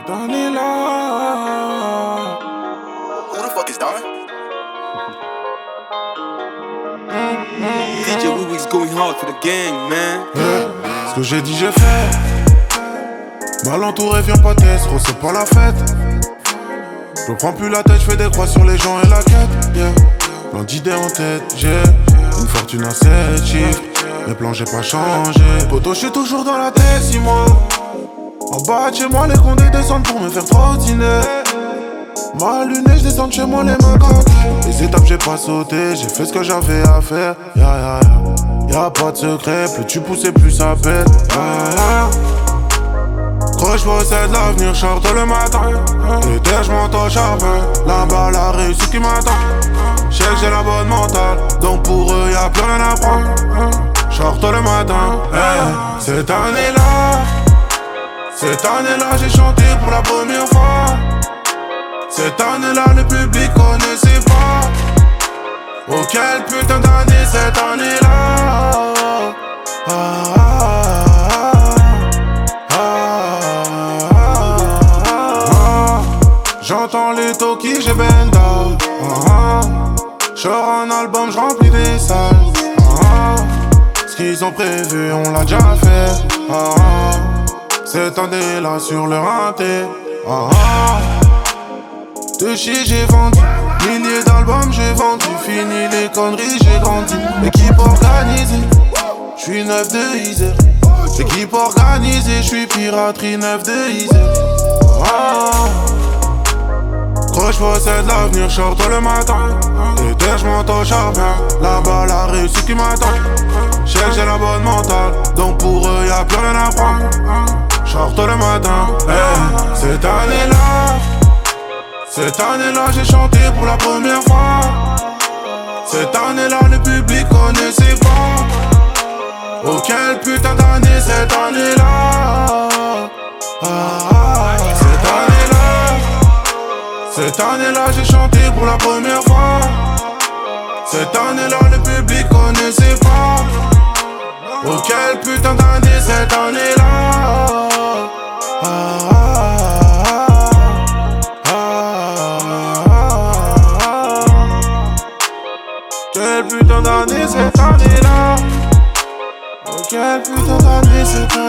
Danila. Who the fuck is Don? DJ Wee-Wee's going hard for the gang, man. Ce que j'ai dit, j'ai fait. Mal entouré, viens pas t'estre, c'est pas la fête. Je prends plus la tête, je fais des croix sur les gens et la quête. Yeah. Plein d'idées en tête, j'ai une fortune à 7 chiffres. Mes plans, j'ai pas changé. Poto, je suis toujours dans la tête, 6 mois. En bas de chez moi, les condés descendent pour me faire trottiner. Mal luné, je descends de chez moi, les mains gantées. Les étapes, j'ai pas sauté, j'ai fait ce que j'avais à faire. Y'a pas de secret, plus tu pousses, plus ça pète. Gros, j'possède l'avenir, short le matin. L'été, j'monte au charbon. Là-bas, la réussite qui m'attend. J'sais que j'ai la bonne mentale, donc pour eux, y'a plus rien à prendre. Short le matin, hey. Cette année-là, j'ai chanté pour la première fois. Cette année-là, le public connaissait pas. Oh, quelle putain d'année cette année-là. J'entends les talkies, j'ai benda. J'sors un album, j'remplis des salles. Ce qu'ils ont prévu, on l'a déjà fait. Cette année-là sur le rinté. De chez j'ai vendu, milliers d'albums j'ai vendu. Fini les conneries, j'ai grandi. Équipe organisée, j'suis neuf de Isère. Équipe organisée, j'suis piraterie neuf de Isère. Gros, j'possède l'avenir, short le matin. L'été, j'monte au charbon. Là-bas, la réussite qui m'attend. J'sais que j'ai la bonne mentale, donc pour eux, y'a plus rien à prendre. Short le matin, hey. Cette année-là, j'ai chanté pour la première fois. Cette année-là, le public connaissait pas. Oh, quelle putain d'année cette année-là. Cette année-là, j'ai chanté pour la première fois. Cette année-là, le public connaissait pas. Oh, quelle putain d'année cette année-là. Quelle putain d'année cette année-là. Oh, quelle putain d'année cette année-là.